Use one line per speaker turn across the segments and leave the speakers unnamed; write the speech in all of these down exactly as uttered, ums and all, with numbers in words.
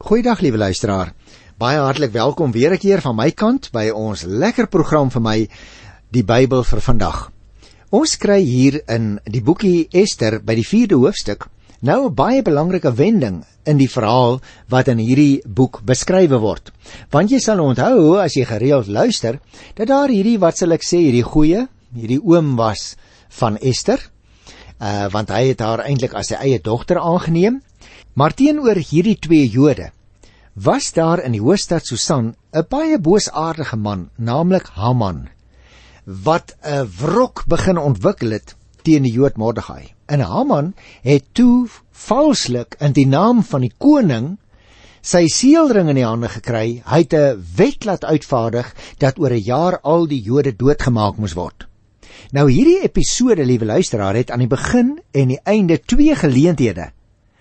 Goeiedag liewe luisteraar, baie hartlik welkom weer 'n keer van my kant by ons lekker program vir my, die Bybel vir vandag. Ons kry hier in die boekie Ester by die vierde hoofstuk nou 'n baie belangrike wending in die verhaal wat in hierdie boek beskrywe word. Want jy sal onthou, as jy gereeld luister, dat daar hierdie, wat sal ek sê, hierdie goeie, hierdie oom was van Ester, uh, want hy het haar eintlik as sy eie dogter aangeneem. Maar teenoor hierdie twee Jode was daar in die hoofstad Susan 'n baie boosaardige man, naamlik Haman, wat 'n wrok begin ontwikkel het teen die Jood Mordegai. En Haman het toe valslik in die naam van die koning sy seelring in die hande gekry. Hy het 'n wet laat uitvaardig dat oor 'n jaar al die Jode doodgemaak moes word. Nou hierdie episode, liewe luisteraar, het aan die begin en die einde twee geleenthede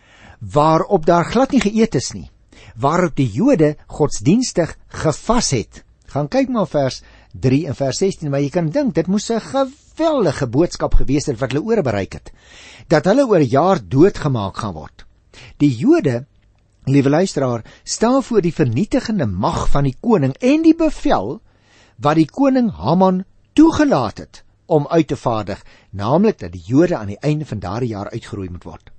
waarop daar glad nie geëet is nie, waarop die Jode godsdienstig gevas het. Gaan kyk maar vers drie en vers sestien, maar jy kan dink, dit moes 'n geweldige boodskap gewees het wat hulle ore bereik het, dat hulle oor 'n jaar doodgemaak gaan word. Die Jode, liewe luisteraar, stel voor die vernietigende mag van die koning en die bevel wat die koning Haman toegelaat het om uit te vaardig, naamlik dat die Jode aan die einde van daardie jaar uitgeroei moet word.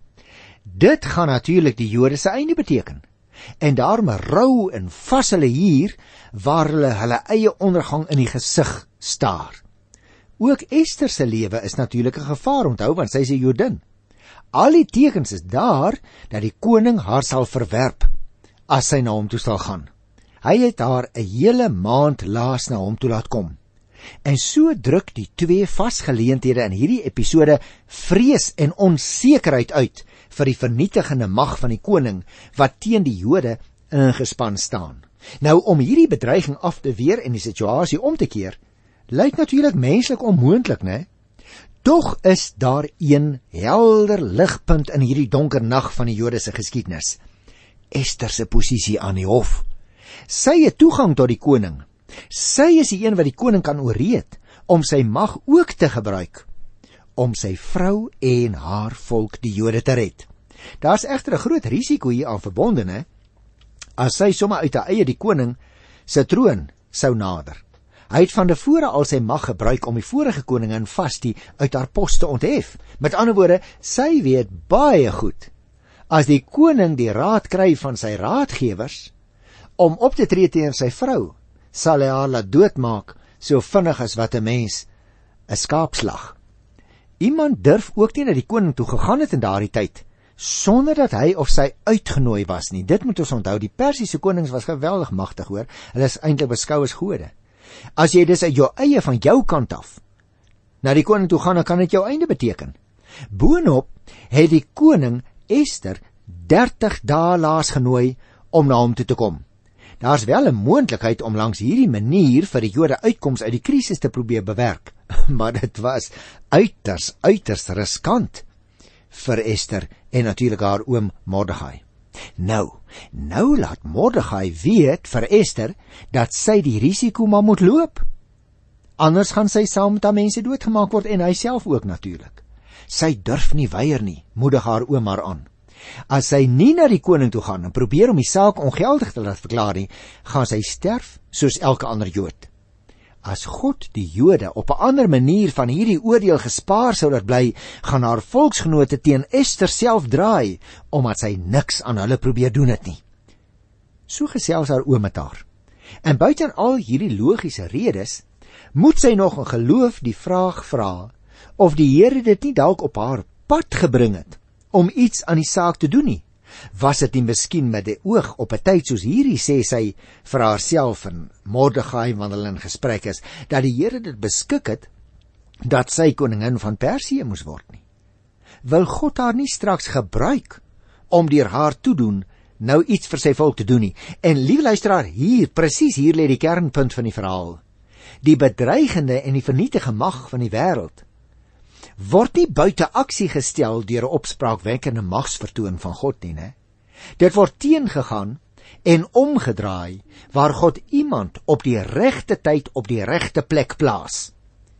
Dit gaan natuurlik die Jode se einde beteken. En daarom rou en vas hulle hier, waar hulle hulle eie ondergang in die gesig staar. Ook Ester se lewe is natuurlik 'n gevaar, onthou, want sy is 'n Jodin. Al die tekens is daar, dat die koning haar sal verwerp, as sy na hom toe sal gaan. Hy het haar 'n hele maand laas na hom toe laat kom. En so druk die twee vasgeleenthede in hierdie episode vrees en onsekerheid uit vir die vernietigende mag van die koning wat teen die Jode ingespan staan. Nou, om hierdie bedreiging af te weer en die situasie om te keer, lyk natuurlik menslik onmoontlik, né? Tog is daar een helder ligpunt in hierdie donker nag van die Jode se geskiedenis. Ester se posisie aan die hof. Sy het toegang tot die koning. Sy is die een wat die koning kan ooreed om sy mag ook te gebruik om sy vrou en haar volk, die Jode, te red. Daar's egter 'n groot risiko hier aan verbonde, hè, as sy sommer uit haar eie die koning se troon sou nader. Hy het van tevore al sy mag gebruik om die vorige koningin Vasti uit haar pos te onthef. Met ander woorde, sy weet baie goed, as die koning die raad kry van sy raadgewers om op te tree teen sy vrou, sal hy haar laat doodmaak, so vinnig as wat 'n mens 'n skaapslag. Iemand durf ook nie na die koning toe gegaan het in daardie tyd, sonder dat hy of sy uitgenooi was nie. Dit moet ons onthou, die Persiese konings was geweldig magtig, hoor. Hulle is eintlik beskou as gode. As jy dus uit jou eie van jou kant af na die koning toe gaan, dan kan dit jou einde beteken. Boonop het die koning Ester dertig dae laas genooi om na hom toe te kom. Daar's wel 'n moontlikheid om langs hierdie manier vir die Jode uitkoms uit die krisis te probeer bewerk, maar dit was uiters, uiters riskant vir Ester en natuurlik haar oom Mordegai. Nou, nou laat Mordegai weet vir Ester dat sy die risiko maar moet loop. Anders gaan sy saam met haar mense doodgemaak word en hy self ook natuurlik. Sy durf nie weier nie, moedig haar oom haar aan. As sy nie na die koning toe gaan en probeer om die saak ongeldig te laat verklaar nie, gaan sy sterf soos elke ander Jood. As God die Jode op 'n ander manier van hierdie oordeel gespaar sou laat bly, gaan haar volksgenote teen Ester self draai, omdat sy niks aan hulle probeer doen het nie. So gesels haar oom met haar. En buiten al hierdie logiese redes, moet sy nog in geloof die vraag vra, of die Here dit nie dalk op haar pad gebring het, om iets aan die saak te doen nie. Was dit nie miskien met die oog op 'n tyd soos hierdie, sê sy vir haarself en Mordegai, wanneer hulle in gesprek is, dat die Here dit beskik het, dat sy koningin van Persië moes word nie. Wil God haar nie straks gebruik, om deur haar toedoen, nou iets vir sy volk te doen nie? En liewe luisteraar, hier, presies hier lê die kernpunt van die verhaal. Die bedreigende en die vernietige mag van die wêreld word nie buite aksie gestel deur 'n opspraakwekkende magsvertoon van God nie, né? Dit word teengegaan en omgedraai waar God iemand op die regte tyd op die regte plek plaas.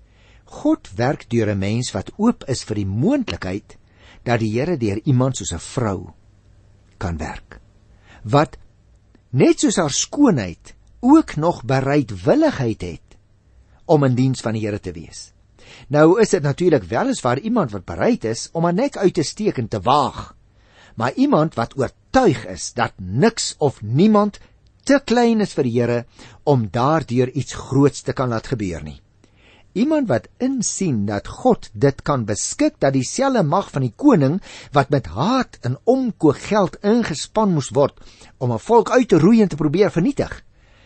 God werk deur 'n mens wat oop is vir die moontlikheid dat die Here deur iemand soos 'n vrou kan werk, wat net soos haar skoonheid, ook nog bereidwilligheid het om in diens van die Here te wees. Nou is dit natuurlik weliswaar iemand wat bereid is om haar nek uit te steek en te waag, maar iemand wat oortuig is dat niks of niemand te klein is vir die Here om daardeur iets groots te kan laat gebeur nie. Iemand wat insien dat God dit kan beskik, dat dieselfde mag van die koning wat met haat en omkoopgeld ingespan moes word om 'n volk uit te roei en te probeer vernietig,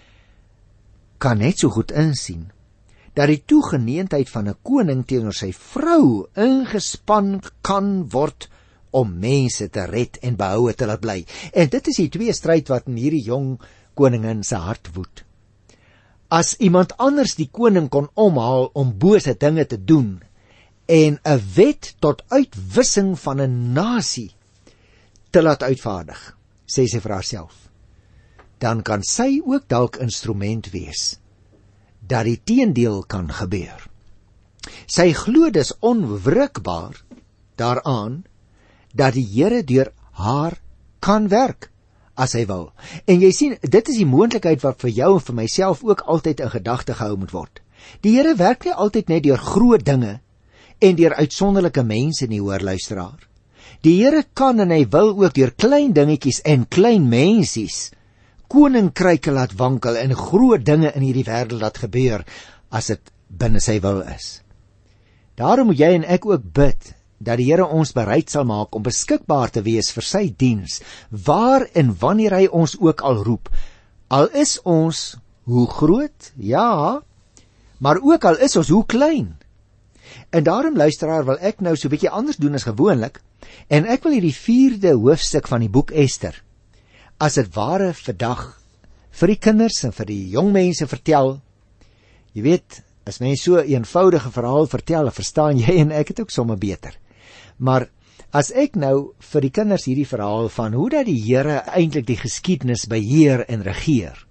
kan net so goed insien dat die toegeneentheid van 'n koning teenoor sy vrou ingespan kan word om mense te red en behoue te laat bly. En dit is die twee stryd wat in hierdie jong koningin se hart woed. As iemand anders die koning kon omhaal om bose dinge te doen en 'n wet tot uitwissing van 'n nasie te laat uitvaardig, sê sy vir haarself, dan kan sy ook dalk instrument wees dat die teendeel kan gebeur. Sy glo dus onwrikbaar daaraan dat die Here deur haar kan werk as hy wil. En jy sien, dit is die moontlikheid wat vir jou en vir myself ook altyd in gedagte gehou moet word. Die Here werk nie altyd net deur groot dinge en deur uitsonderlike mense nie, hoor luisteraar. Die Here kan en hy wil ook deur klein dingetjies en klein mensies koninkryke laat wankel en groot dinge in hierdie wêreld laat gebeur as dit binne sy wil is. Daarom moet jy en ek ook bid dat die Here ons bereid sal maak om beskikbaar te wees vir sy diens, waar en wanneer hy ons ook al roep. Al is ons hoe groot, ja, maar ook al is ons hoe klein. En daarom, luisteraar, wil ek nou so 'n bietjie anders doen as gewoonlik, en ek wil hierdie vierde hoofstuk van die boek Ester as dit ware vandag vir die kinders en vir die jong mense vertel. Jy weet, as mens so 'n eenvoudige verhaal vertel, verstaan jy en ek het ook sommer beter. Maar as ek nou vir die kinders hierdie verhaal van hoe dat die Here eintlik die geskiedenis beheer en regeer,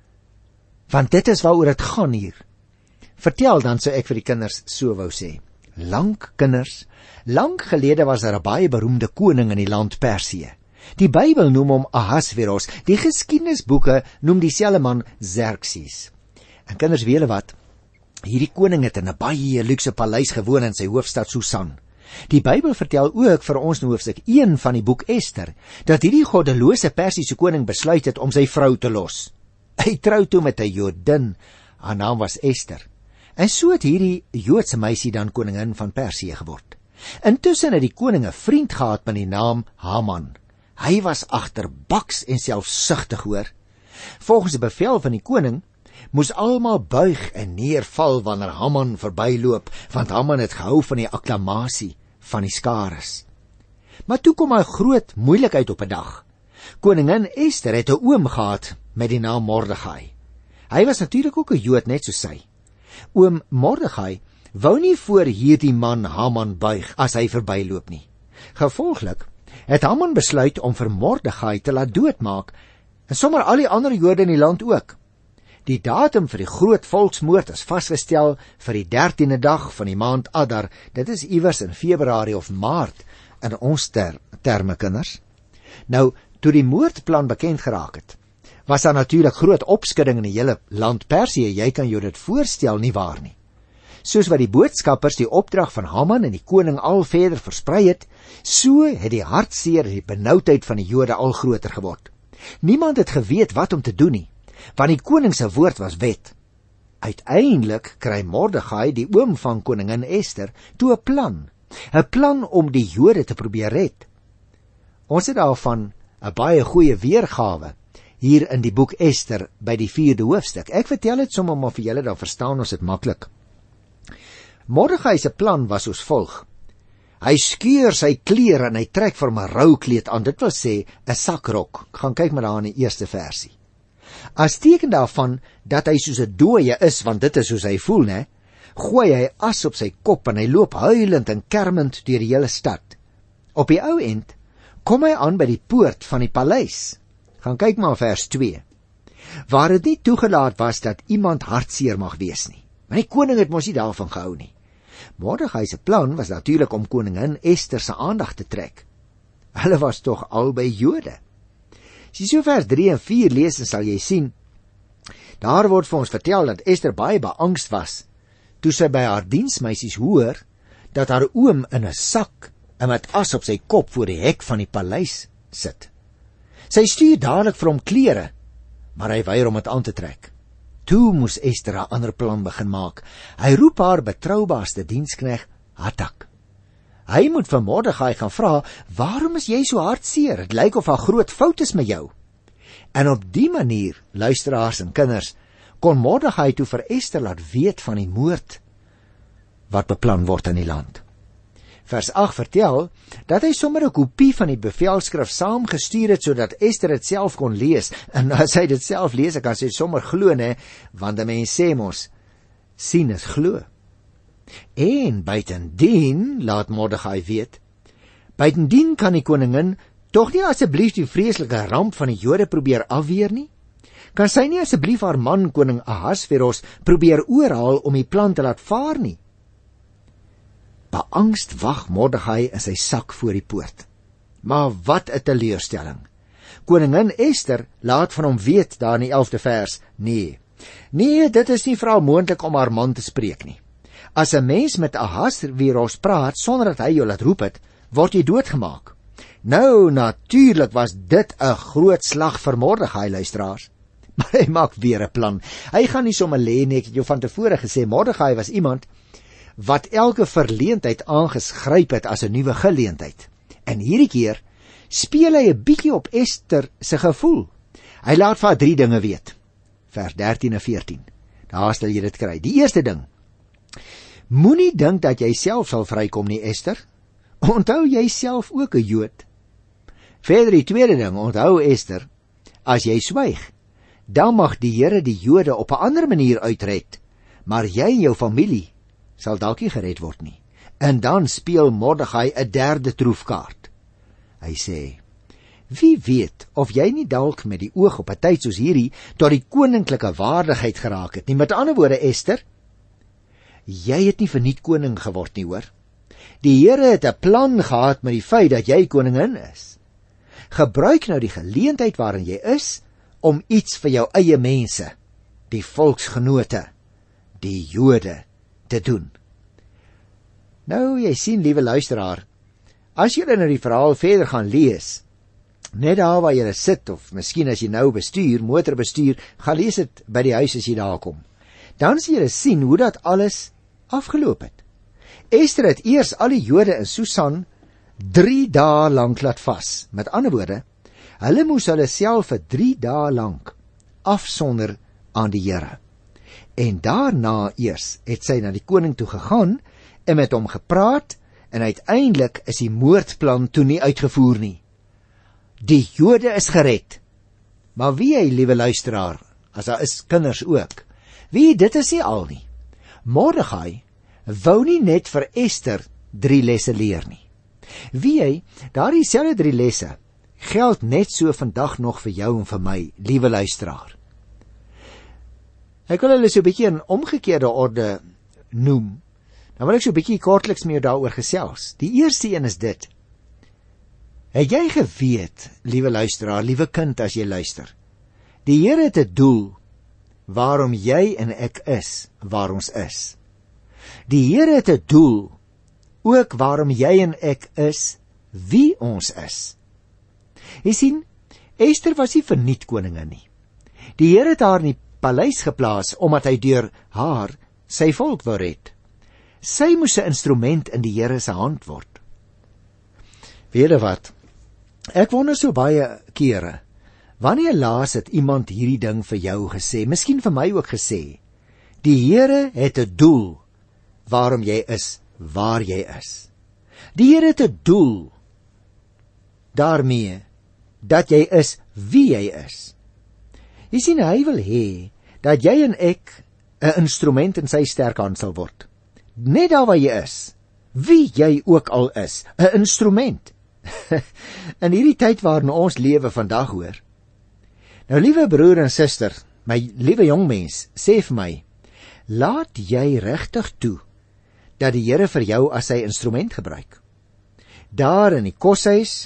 want dit is waaroor dit gaan hier, vertel, dan sou ek vir die kinders so wou sê. Lank, kinders, lank gelede was daar 'n baie beroemde koning in die land Persië. Die Bybel noem hom Ahasveros, die geskiedenisboeke noem dieselfde man Xerxes. En kinders, weet julle wat? Hierdie koning het in 'n baie luukse paleis gewoon in sy hoofstad Susan. Die Bybel vertel ook vir ons in hoofstuk een van die boek Ester, dat hierdie goddelose Persiese koning besluit het om sy vrou te los. Hy trou toe met 'n Jodin, haar naam was Ester. En so het hierdie Joodse meisie dan koningin van Persië geword. Intussen het die koning 'n vriend gehad met die naam Haman. Hy was agterbaks en selfsugtig, hoor. Volgens die bevel van die koning moes almal buig en neerval wanneer Haman verbyloop, want Haman het gehou van die akklamasie van die skares. Maar toe kom 'n groot moeilikheid op 'n dag. Koningin Ester het 'n oom gehad met die naam Mordegai. Hy was natuurlik ook 'n Jood net soos sy. Oom Mordegai wou nie voor hierdie man Haman buig as hy verbyloop nie. Gevolglik het Haman besluit om vir Mordegai te laat doodmaak, en sommer al die ander Jode in die land ook. Die datum vir die groot volksmoord is vasgestel vir die dertiende dag van die maand Adar. Dit is iewers in Februarie of Maart in ons ter, terme, kinders. Nou, toe die moordplan bekend geraak het, was daar natuurlik groot opskudding in die hele land Persië. Jy kan jou dit voorstel, nie waar nie? Soos wat die boodskappers die opdrag van Haman en die koning al verder versprei het, so het die hartseer en die benoudheid van die Jode al groter geword. Niemand het geweet wat om te doen nie, want die koning se woord was wet. Uiteindelik kry Mordegai, die oom van koningin Ester, toe 'n plan, 'n plan om die Jode te probeer red. Ons het daarvan 'n baie goeie weergawe hier in die boek Ester by die vierde hoofstuk. Ek vertel dit sommer maar vir julle, dan verstaan ons dit maklik. Mordegai se plan was soos volg. Hy skeur sy klere en hy trek vir 'n roukleed aan, dit wil sê 'n sakrok. Gaan kyk maar daar in die eerste versie. As teken daarvan dat hy soos 'n dooie is, want dit is soos hy voel, né? Gooi hy as op sy kop en hy loop huilend en kermend deur die hele stad. Op die ou end kom hy aan by die poort van die paleis. Gaan kyk maar vers twee. Waar dit nie toegelaat was dat iemand hartseer mag wees nie. Maar die koning het mos nie daarvan gehou nie. Mordegai se plan was natuurlik om koningin Ester se aandag te trek. Hulle was tog albei Jode. As jy so vers drie en vier lees, dan sal jy sien, daar word vir ons vertel dat Ester baie beangst was, toe sy by haar diensmeisies hoor, dat haar oom in 'n sak en met as op sy kop voor die hek van die paleis sit. Sy stuur dadelik vir hom klere, maar hy weier om dit aan te trek. Toe moes Ester 'n ander plan begin maak. Hy roep haar betroubaarste dienskneg Hattak. Hy moet vir Mordegai gaan vra, waarom is jy so hartseer? Het lyk of 'n groot fout is met jou. En op die manier, luisteraars en kinders, kon Mordegai toe vir Ester laat weet van die moord wat beplan word in die land. Vers agt vertel dat hy sommer 'n kopie van die bevelskrif saamgestuur het sodat Ester dit self kon lees. En as hy dit self lees, kan sy sommer glo, né, want 'n mens sê mos, sien is glo. En buitendien, laat Mordegai weet, buitendien kan die koningin tog nie asseblief die vreeslike ramp van die Jode probeer afweer nie? Kan sy nie asseblief haar man koning Ahasveros probeer oorhaal om die plan te laat vaar nie? Beangst wag Mordegai in sy sak voor die poort. Maar wat 'n teleurstelling. Koningin Ester laat van hom weet daar in die elfde vers, nee, nee, dit is nie vir haar moontlik om haar man te spreek nie. As 'n mens met Ahasveros praat sonder dat hy jou laat roep het, word jy doodgemaak. Nou, natuurlik was dit 'n groot slag vir Mordegai, luisteraars. Maar hy maak weer 'n plan. Hy gaan nie sommer lê nie, ek het jou van tevore gesê, Mordegai was iemand wat elke verleentheid aangegryp het as 'n nuwe geleentheid. En hierdie keer speel hy 'n bietjie op Ester se gevoel. Hy laat vir haar drie dinge weet. Vers dertien en veertien. Daar sal jy dit kry. Die eerste ding: moenie dink dat jy self sal vrykom nie, Ester. Onthou jy self ook 'n Jood. Verder die tweede ding, onthou Ester, as jy swyg, dan mag die Here die Jode op 'n ander manier uitred, maar jy en jou familie sal dalk nie gered word nie. En dan speel Mordegai 'n derde troefkaart. Hy sê, wie weet of jy nie dalk met die oog op 'n tyd soos hierdie tot die koninklike waardigheid geraak het nie. Met ander woorde, Ester, jy het nie verniet koning geword nie, hoor. Die Here het 'n plan gehad met die feit dat jy koningin is. Gebruik nou die geleentheid waarin jy is om iets vir jou eie mense, die volksgenote, die Jode, te doen. Nou, jy sien, liewe luisteraar, as jy nou die verhaal verder gaan lees, net daar waar jy sit, of miskien as jy nou bestuur, motor bestuur, gaan lees dit by die huis as jy daar kom. Dan sal jy sien hoe dat alles afgeloop het. Ester het eers al die Jode in Susan drie dae lank laat vas. Met ander woorde, hulle moes hulle self vir drie dae lank afsonder aan die Here. En daarna eers het sy na die koning toe gegaan en met hom gepraat, en uiteindelik is die moordplan toe nie uitgevoer nie. Die Jode is gered. Maar wie hy, liewe luisteraar, as daar is kinders ook, wie, dit is nie al nie. Mordegai wou nie net vir Ester drie lesse leer nie. Wie hy, daar dieselfde drie lesse geld net so vandag nog vir jou en vir my, liewe luisteraar. Ek wil hulle so 'n bietjie in omgekeerde orde noem. Dan wil ek so 'n bietjie kortliks met jou daaroor gesels. Die eerste een is dit: het jy geweet, liewe luisteraar, liewe kind, as jy luister, die Here het 'n doel waarom jy en ek is waar ons is. Die Here het 'n doel ook waarom jy en ek is wie ons is. Jy sien, Ester was nie verniet koningin nie. Die Here het haar in die paleis geplaas omdat hy deur haar sy volk wou red. Sy moes 'n instrument in die Here se hand word. Weet jy wat? Ek wonder so baie kere, wanneer laas het iemand hierdie ding vir jou gesê, miskien vir my ook gesê, die Here het 'n doel waarom jy is waar jy is. Die Here het 'n doel daarmee dat jy is wie jy is. Jy sien, hy wil hê dat jy en ek 'n instrument in sy sterk hand sal word. Net daar waar jy is, wie jy ook al is, 'n instrument. In hierdie tyd waarin ons lewe vandag, hoor. Nou, liewe broer en suster, my liewe jong mens, sê vir my, laat jy regtig toe dat die Here vir jou as sy instrument gebruik? Daar in die koshuis,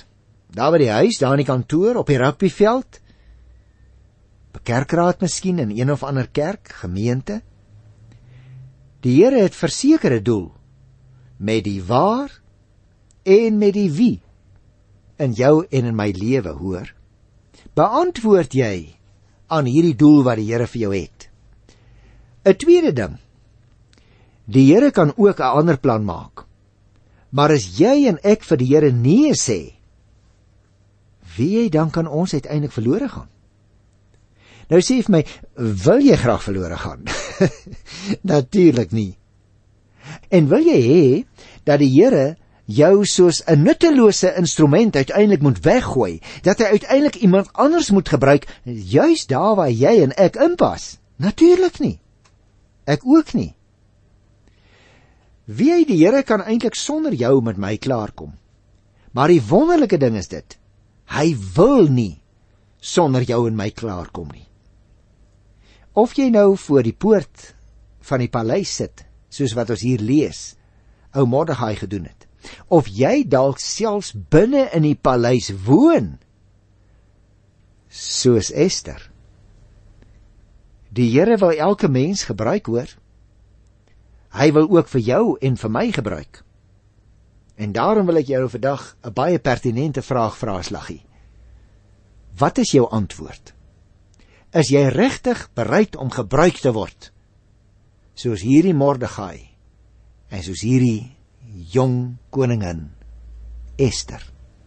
daar by die huis, daar in die kantoor, op die rugbyveld, by kerkraad miskien, in een of ander kerk, gemeente. Die Here het verseker 'n doel, met die waar, en met die wie, in jou en in my lewe, hoor. Beantwoord jy aan hierdie doel wat die Here vir jou het? 'n Tweede ding, die Here kan ook 'n ander plan maak, maar as jy en ek vir die Here nee sê, wie dan kan ons uiteindelik verlore gaan? Nou sê vir my, wil jy graag verlore gaan? Natuurlik nie. En wil jy hê dat die Here jou soos 'n nuttelose instrument uiteindelik moet weggooi, dat hy uiteindelik iemand anders moet gebruik, juis daar waar jy en ek inpas? Natuurlik nie. Ek ook nie. Wie die Here kan eintlik sonder jou met my klaarkom. Maar die wonderlike ding is dit, hy wil nie sonder jou en my klaarkom nie. Of jy nou voor die poort van die paleis sit, soos wat ons hier lees, ou Mordegai gedoen het, of jy dalk selfs binne in die paleis woon, soos Ester. Die Here wil elke mens gebruik, hoor. Hy wil ook vir jou en vir my gebruik. En daarom wil ek jou vandag 'n baie pertinente vraag vra, Slaggie. Wat is jou antwoord? Is jy regtig bereid om gebruik te word, soos hierdie Mordegai en soos hierdie jong koningin Ester?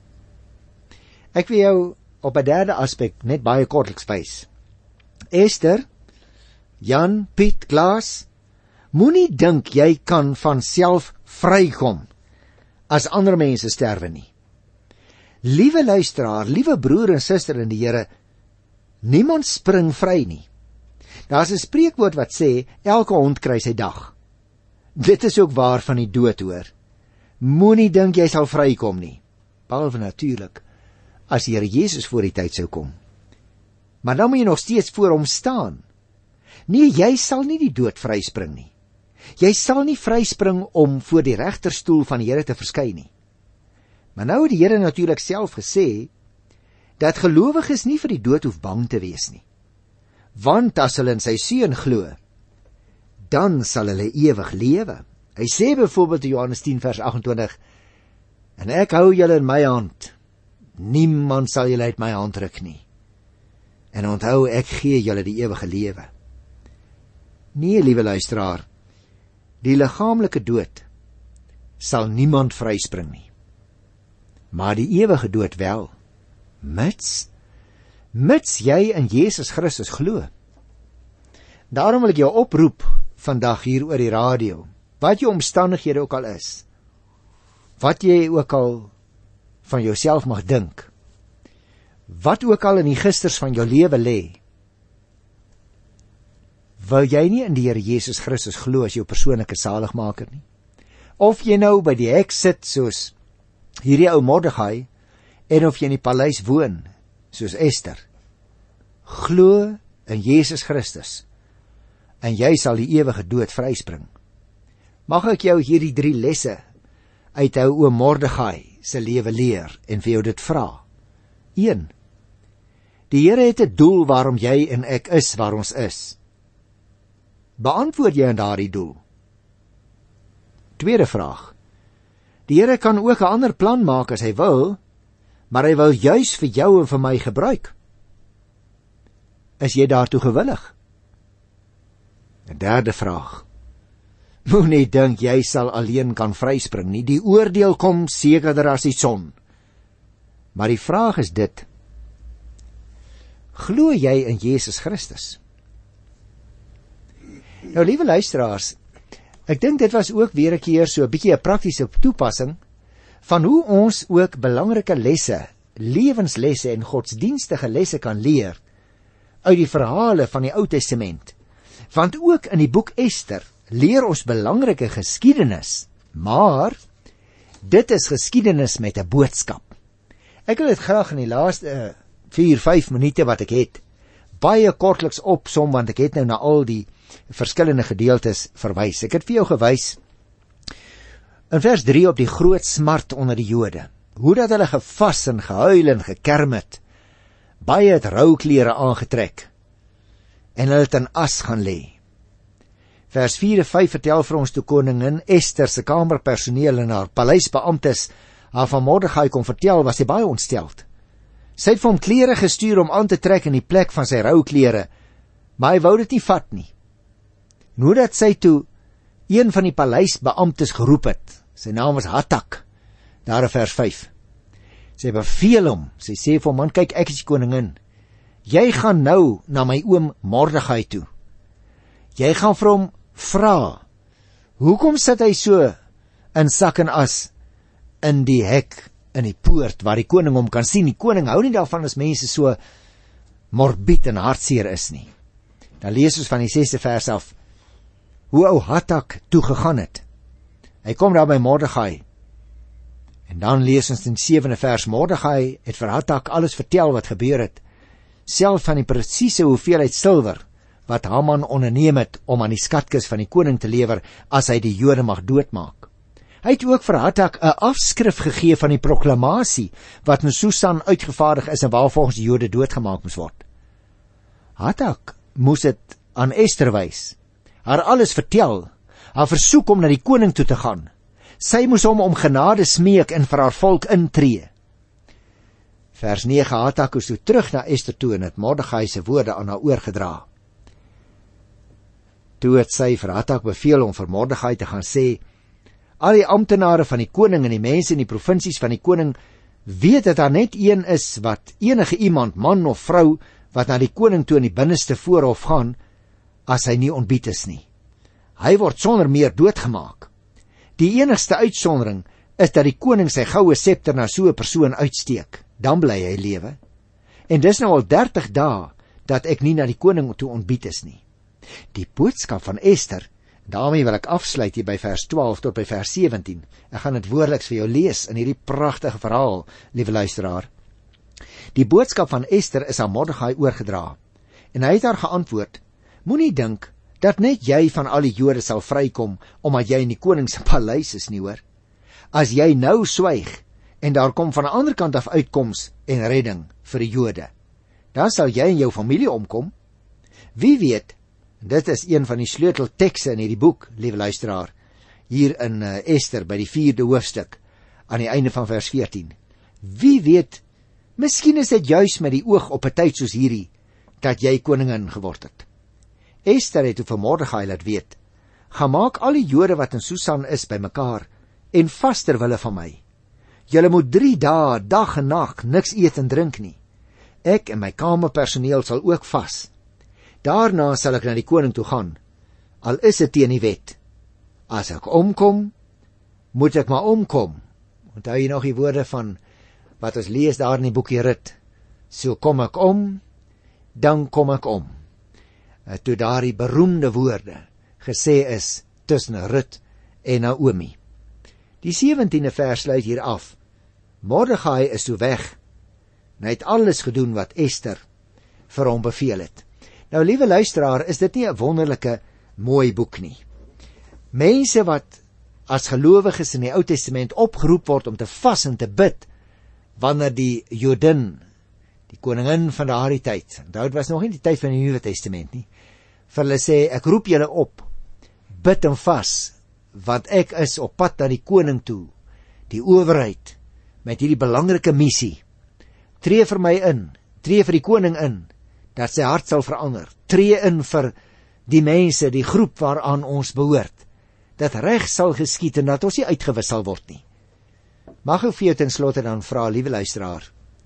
Ek wil jou op 'n derde aspek net baie kortliks wys. Ester, Jan, Piet, Klaas, moenie dink jy kan van self vrykom as ander mense sterwe nie. Liewe luisteraar, liewe broer en suster in die Here, niemand spring vry nie. Daar's 'n spreekwoord wat sê, elke hond kry sy dag. Dit is ook waar van die dood, hoor. Moenie dink jy sal vrykom nie, behalwe natuurlik as die Here Jesus voor die tyd sou kom. Maar dan moet jy nog steeds voor hom staan. Nee, jy sal nie die dood vryspring nie. Jy sal nie vryspring om voor die regterstoel van die Here te verskyn nie. Maar nou het die Here natuurlik self gesê, dat gelowiges nie vir die dood hoef bang te wees nie. Want as hulle in sy seun glo, dan sal hulle ewig lewe. Hy sê byvoorbeeld in Johannes tien vers agt-en-twintig, en ek hou julle in my hand, niemand sal julle uit my hand ruk nie. En onthou, ek gee julle die ewige lewe. Nee, liewe luisteraar, die liggaamlike dood sal niemand vryspring nie. Maar die ewige dood wel, mits, mits jy in Jesus Christus glo. Daarom wil ek jou oproep vandag hier oor die radio, wat jou omstandighede ook al is, wat jy ook al van jouself mag dink, wat ook al in die gisters van jou lewe lê, wil jy nie in die Here Jesus Christus glo as jou persoonlike saligmaker nie? Of jy nou by die hek sit soos hierdie ou Mordegai, en of jy in die paleis woon soos Ester, glo in Jesus Christus, en jy sal die ewige dood vryspring. Mag ek jou hierdie drie lesse uit ou oom Mordegai se lewe leer en vir jou dit vra. een. Die Here het 'n doel waarom jy en ek is waar ons is. Beantwoord jy aan daardie doel? Tweede vraag. Die Here kan ook 'n ander plan maak as hy wil, maar hy wil juis vir jou en vir my gebruik. Is jy daartoe gewillig? 'n Derde vraag. Moenie dink jy sal alleen kan vryspring nie. Die oordeel kom sekerder as die son. Maar die vraag is dit: glo jy in Jesus Christus? Nou, liewe luisteraars, ek dink dit was ook weer 'n keer so 'n bietjie 'n praktiese toepassing van hoe ons ook belangrike lesse, lewenslesse en godsdienstige lesse kan leer uit die verhale van die Ou Testament. Want ook in die boek Ester leer ons belangrike geskiedenis, maar dit is geskiedenis met 'n boodskap. Ek wil dit graag in die laaste vier, vyf minute wat ek het, baie kortliks opsom, want ek het nou na al die verskillende gedeeltes verwys. Ek het vir jou gewys in vers drie op die groot smart onder die Jode. hoe dat hulle gevas en gehuil en gekerm het, baie het rouklere aangetrek, en hulle het in as gaan lê. Vers vier en vyf vertel vir ons toe koningin Ester se kamerpersoneel en haar paleisbeamptes haar van Mordegai kon vertel, was sy baie ontsteld. Sy het vir hom klere gestuur om aan te trek in die plek van sy rouklere, maar hy wou dit nie vat nie. En hoe dat sy toe een van die paleisbeamptes geroep het, sy naam was Hattak, daar in vers vyf. Sy beveel hom, sy sê vir hom, man, kyk, ek is die koningin, jy gaan nou na my oom Mordegai toe. Jy gaan vir hom vra, hoekom sit hy so in sak en as in die hek, in die poort, waar die koning hom kan sien? Die koning hou nie daarvan as mense so morbied en hartseer is nie. Dan lees ons van die sesde vers af, hoe ou Hattak toegegaan het. Hy kom daar by Mordegai, en dan lees ons in die sewende vers, Mordegai het vir Hattak alles vertel wat gebeur het, self van die presiese hoeveelheid silwer, wat Haman onderneem het om aan die skatkis van die koning te lewer, as hy die Jode mag doodmaak. Hy het ook vir Hattak 'n afskrif gegee van die proklamasie, wat in Susan uitgevaardig is, en waar volgens die Jode doodgemaak moes word. Hattak moes dit aan Ester wys, haar alles vertel, haar versoek om na die koning toe te gaan. Sy moes hom om genade smeek en vir haar volk intree. Vers nege, Hattak is toe terug na Ester toe en het Mordegai se woorde aan haar oorgedra. Toe het sy vir Hattak beveel om vir Mordegai te gaan sê, al die amptenare van die koning en die mense in die provinsies van die koning weet dat daar net een is wat enige iemand, man of vrou, wat na die koning toe in die binneste voorhof gaan, as hy nie ontbied is nie. Hy word sonder meer doodgemaak. Die enigste uitsondering is dat die koning sy goue scepter na so 'n persoon uitsteek, dan bly hy lewe. En dis nou al dertig dae dat ek nie na die koning toe ontbied is nie. Die boodskap van Ester, daarmee wil ek afsluit hier by vers twaalf tot by vers sewentien. Ek gaan dit woordeliks vir jou lees in hierdie pragtige verhaal, liewe luisteraar. Die boodskap van Ester is aan Mordegai oorgedra, en hy het haar geantwoord, moenie dink dat net jy van al die Jode sal vrykom, omdat jy in die koning se paleis is nie, hoor. As jy nou swyg, en daar kom van 'n ander kant af uitkoms en redding vir die Jode, dan sal jy en jou familie omkom. Wie weet, dit is een van die sleuteltekste in hierdie boek, liewe luisteraar, hier in uh, Ester, by die vierde hoofstuk, aan die einde van vers veertien. Wie weet, miskien is dit juis met die oog op 'n tyd soos hierdie, dat jy koningin geword het. Ester het toe vir Mordegai laat weet, gaan maak al die Jode wat in Susan is bymekaar, en vas ter wille van my. Julle moet drie dae, dag en nag, niks eet en drink nie. Ek en my kamerpersoneel sal ook vas. Daarna sal ek na die koning toe gaan, al is dit teen die wet. As ek omkom, moet ek maar omkom. Onthou jy nog die woorde van wat ons lees daar in die boekie Rut? So kom ek om, dan kom ek om. Toe daar die beroemde woorde gesê is tussen Rut en Naomi. Die sewentiende vers sluit hier af. Mordegai is toe weg, en hy het alles gedoen wat Ester vir hom beveel het. Nou, liewe luisteraar, is dit nie 'n wonderlike mooi boek nie. Mense wat as gelowiges in die Ou Testament opgeroep word om te vas en te bid, wanneer die Jodin, die koningin van daardie tyd, dit was nog nie die tyd van die Nuwe Testament nie, vir hulle sê, ek roep julle op, bid en vas, want ek is op pad na die koning toe, die owerheid, met hierdie belangrike missie. Tree vir my in, tree vir die koning in, dat sy hart sal verander, tree in vir die mense, die groep waaraan ons behoort, dat reg sal geskied en dat ons nie uitgewis sal word nie. Mag ek vir jou ten slotte dan vra, liewe luisteraar,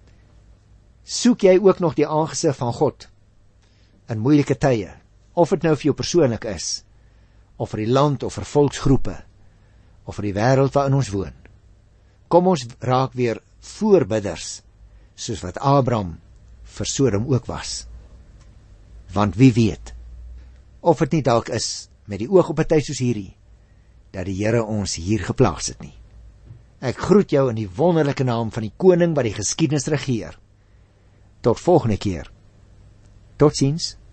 soek jy ook nog die aangesig van God in moeilike tye, of dit nou vir jou persoonlik is, of vir die land, of vir volksgroepe, of vir die wêreld waarin ons woon. Kom ons raak weer voorbidders, soos wat Abraham vir Sodom ook was. Want wie weet, of dit nie dalk is, met die oog op 'n tyd soos hierdie, dat die Here ons hier geplaas het nie. Ek groet jou in die wonderlike naam van die koning wat die geskiedenis regeer. Tot volgende keer. Totsiens.